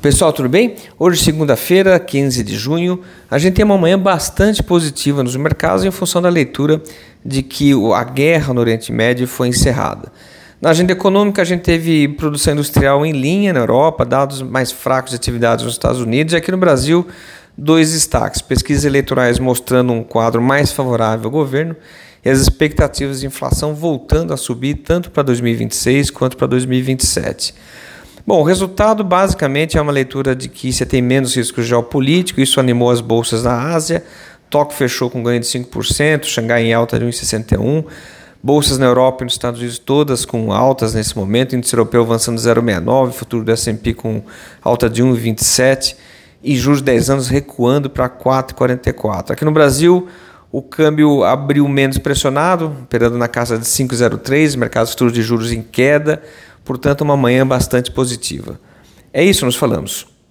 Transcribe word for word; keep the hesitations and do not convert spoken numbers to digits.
Pessoal, tudo bem? Hoje, segunda-feira, quinze de junho, a gente tem uma manhã bastante positiva nos mercados em função da leitura de que a guerra no Oriente Médio foi encerrada. Na agenda econômica, a gente teve produção industrial em linha na Europa, dados mais fracos de atividades nos Estados Unidos, e aqui no Brasil, dois destaques: pesquisas eleitorais mostrando um quadro mais favorável ao governo e as expectativas de inflação voltando a subir tanto para dois mil e vinte e seis quanto para dois mil e vinte e sete. Bom, o resultado basicamente é uma leitura de que você tem menos risco geopolítico, isso animou as bolsas na Ásia. Tóquio fechou com ganho de cinco por cento, Xangai em alta de um vírgula sessenta e um por cento, bolsas na Europa e nos Estados Unidos todas com altas nesse momento, índice europeu avançando zero vírgula sessenta e nove, futuro do S and P com alta de um vírgula vinte e sete e juros de dez anos recuando para quatro vírgula quarenta e quatro. Aqui no Brasil, o câmbio abriu menos pressionado, operando na casa de cinco vírgula zero três, mercado futuro de juros em queda, portanto uma manhã bastante positiva. É isso, nos falamos.